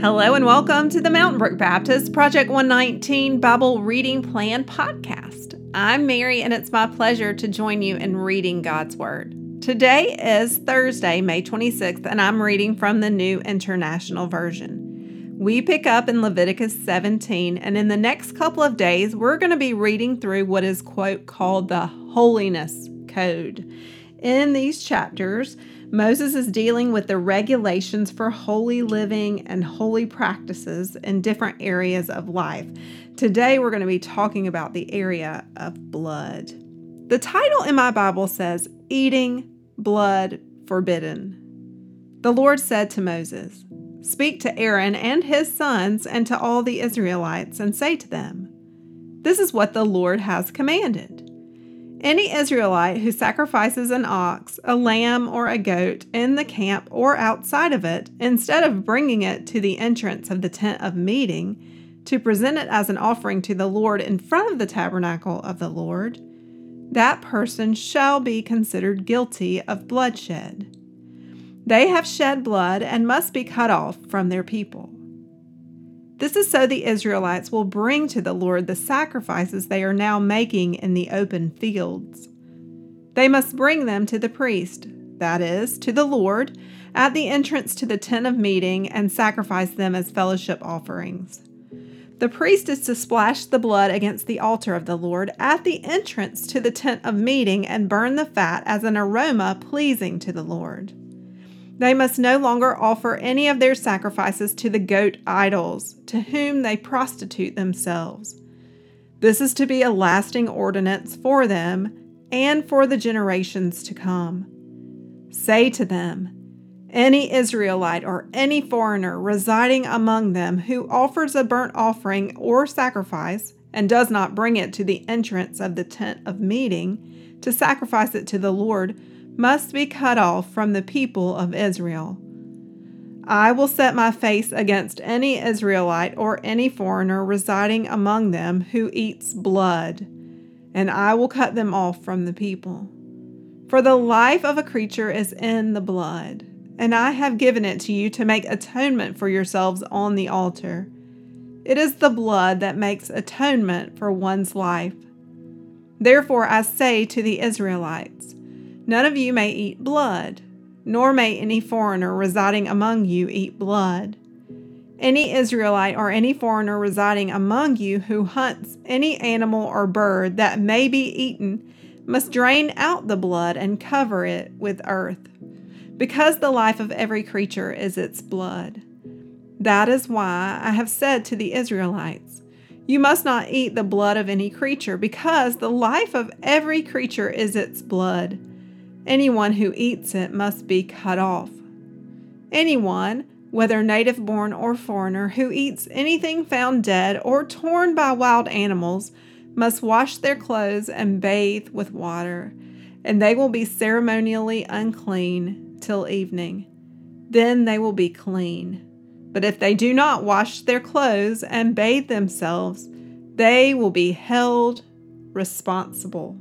Hello and welcome to the Mountain Brook Baptist Project 119 Bible Reading Plan podcast. I'm Mary and it's my pleasure to join you in reading God's Word. Today is Thursday, May 26th, and I'm reading from the New International Version. We pick up in Leviticus 17, and in the next couple of days, we're going to be reading through what is, quote, called the Holiness Code. In these chapters, Moses is dealing with the regulations for holy living and holy practices in different areas of life. Today, we're going to be talking about the area of blood. The title in my Bible says, Eating Blood Forbidden. The Lord said to Moses, "Speak to Aaron and his sons and to all the Israelites and say to them, this is what the Lord has commanded. Any Israelite who sacrifices an ox, a lamb, or a goat in the camp or outside of it, instead of bringing it to the entrance of the tent of meeting to present it as an offering to the Lord in front of the tabernacle of the Lord, that person shall be considered guilty of bloodshed. They have shed blood and must be cut off from their people. This is so the Israelites will bring to the Lord the sacrifices they are now making in the open fields. They must bring them to the priest, that is, to the Lord, at the entrance to the tent of meeting and sacrifice them as fellowship offerings. The priest is to splash the blood against the altar of the Lord at the entrance to the tent of meeting and burn the fat as an aroma pleasing to the Lord. They must no longer offer any of their sacrifices to the goat idols, to whom they prostitute themselves. This is to be a lasting ordinance for them and for the generations to come. Say to them, any Israelite or any foreigner residing among them who offers a burnt offering or sacrifice and does not bring it to the entrance of the tent of meeting to sacrifice it to the Lord must be cut off from the people of Israel. I will set my face against any Israelite or any foreigner residing among them who eats blood, and I will cut them off from the people. For the life of a creature is in the blood, and I have given it to you to make atonement for yourselves on the altar. It is the blood that makes atonement for one's life. Therefore I say to the Israelites, none of you may eat blood, nor may any foreigner residing among you eat blood. Any Israelite or any foreigner residing among you who hunts any animal or bird that may be eaten must drain out the blood and cover it with earth, because the life of every creature is its blood. That is why I have said to the Israelites, you must not eat the blood of any creature, because the life of every creature is its blood. Anyone who eats it must be cut off. Anyone, whether native-born or foreigner, who eats anything found dead or torn by wild animals must wash their clothes and bathe with water, and they will be ceremonially unclean till evening. Then they will be clean. But if they do not wash their clothes and bathe themselves, they will be held responsible.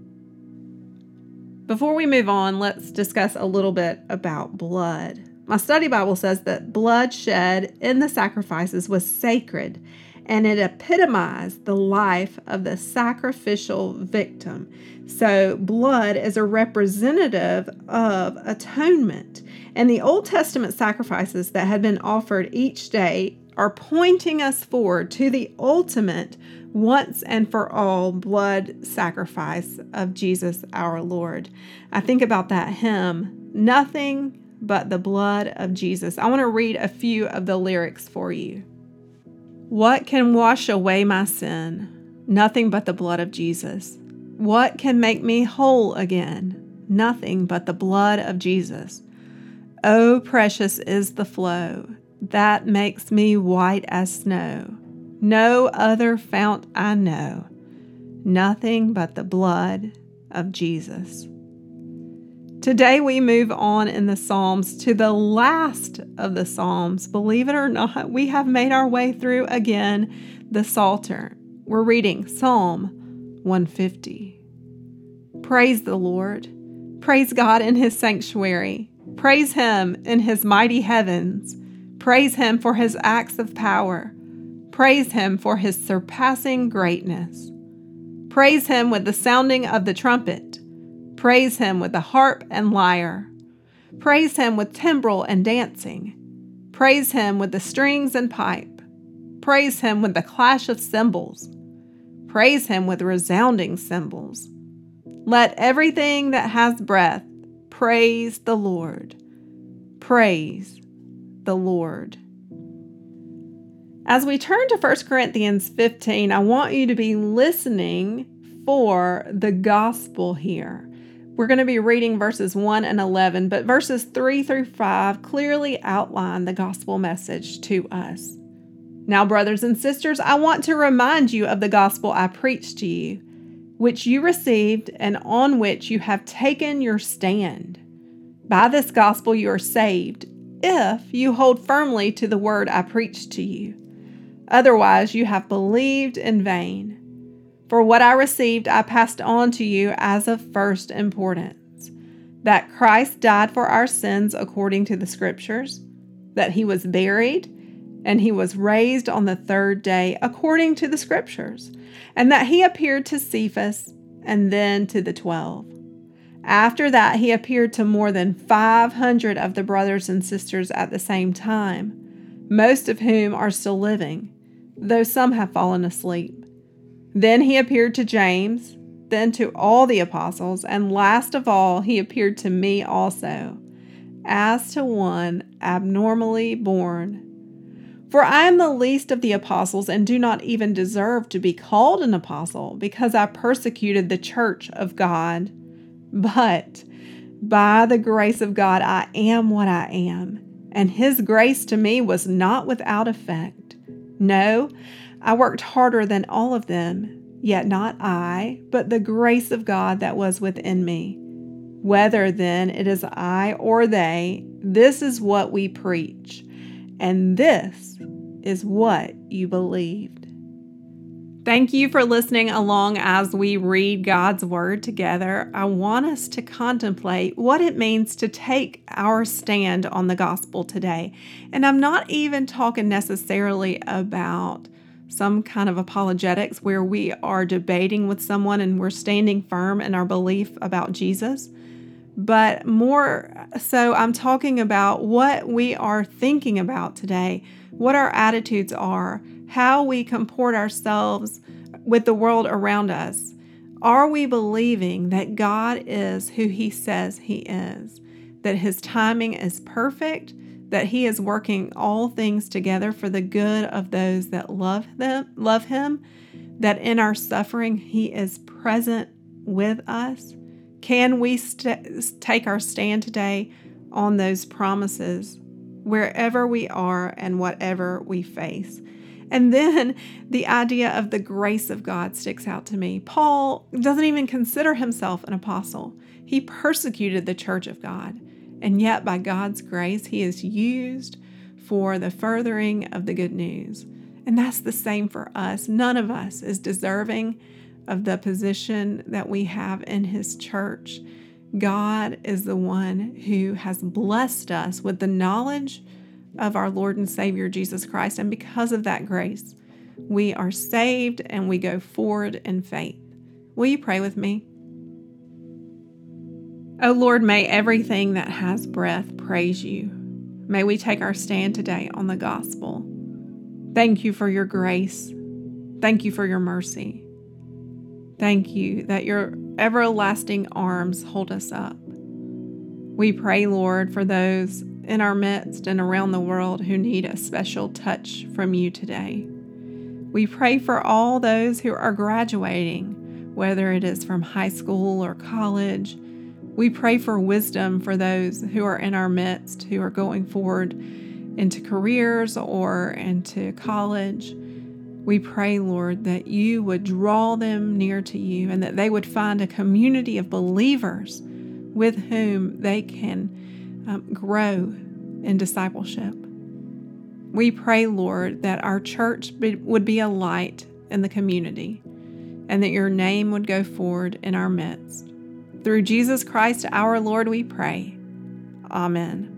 Before we move on, let's discuss a little bit about blood. My study Bible says that blood shed in the sacrifices was sacred, and it epitomized the life of the sacrificial victim. So blood is a representative of atonement, and the Old Testament sacrifices that had been offered each day are pointing us forward to the ultimate once and for all blood sacrifice of Jesus our Lord. I think about that hymn, Nothing But the Blood of Jesus. I want to read a few of the lyrics for you. What can wash away my sin? Nothing but the blood of Jesus. What can make me whole again? Nothing but the blood of Jesus. Oh, precious is the flow that makes me white as snow. No other fount I know. Nothing but the blood of Jesus. Today we move on in the Psalms to the last of the Psalms. Believe it or not, we have made our way through again the Psalter. We're reading Psalm 150. Praise the Lord. Praise God in His sanctuary. Praise Him in His mighty heavens. Praise Him for His acts of power. Praise Him for His surpassing greatness. Praise Him with the sounding of the trumpet. Praise Him with the harp and lyre. Praise Him with timbrel and dancing. Praise Him with the strings and pipe. Praise Him with the clash of cymbals. Praise Him with resounding cymbals. Let everything that has breath praise the Lord. Praise the Lord. As we turn to 1 Corinthians 15, I want you to be listening for the gospel here. We're going to be reading verses 1 and 11, but verses 3 through 5 clearly outline the gospel message to us. Now, brothers and sisters, I want to remind you of the gospel I preached to you, which you received and on which you have taken your stand. By this gospel you are saved, if you hold firmly to the word I preached to you. Otherwise you have believed in vain. For what I received I passed on to you as of first importance, that Christ died for our sins according to the Scriptures, that He was buried, and He was raised on the third day according to the Scriptures, and that He appeared to Cephas and then to the 12. After that He appeared to more than 500 of the brothers and sisters at the same time, most of whom are still living, though some have fallen asleep. Then He appeared to James, then to all the apostles, and last of all He appeared to me also, as to one abnormally born. For I am the least of the apostles and do not even deserve to be called an apostle, because I persecuted the church of God. But by the grace of God I am what I am, and His grace to me was not without effect. No, I worked harder than all of them, yet not I, but the grace of God that was within me. Whether then it is I or they, this is what we preach, and this is what you believed. Thank you for listening along as we read God's Word together. I want us to contemplate what it means to take our stand on the gospel today. And I'm not even talking necessarily about some kind of apologetics where we are debating with someone and we're standing firm in our belief about Jesus. But more so, I'm talking about what we are thinking about today, what our attitudes are, how we comport ourselves with the world around us. Are we believing that God is who He says He is, that His timing is perfect, that He is working all things together for the good of those that love Him, that in our suffering He is present with us? Can we take our stand today on those promises wherever we are and whatever we face? And then the idea of the grace of God sticks out to me. Paul doesn't even consider himself an apostle. He persecuted the church of God, and yet by God's grace, he is used for the furthering of the good news. And that's the same for us. None of us is deserving of the position that we have in His church. God is the one who has blessed us with the knowledge of our Lord and Savior Jesus Christ. And because of that grace, we are saved and we go forward in faith. Will you pray with me? Oh Lord, may everything that has breath praise you. May we take our stand today on the gospel. Thank you for your grace. Thank you for your mercy. Thank you that your everlasting arms hold us up. We pray, Lord, for those in our midst and around the world who need a special touch from you today. We pray for all those who are graduating, whether it is from high school or college. We pray for wisdom for those who are in our midst, who are going forward into careers or into college. We pray, Lord, that you would draw them near to you and that they would find a community of believers with whom they can grow in discipleship. We pray, Lord, that our church would be a light in the community and that your name would go forward in our midst. Through Jesus Christ, our Lord, we pray. Amen.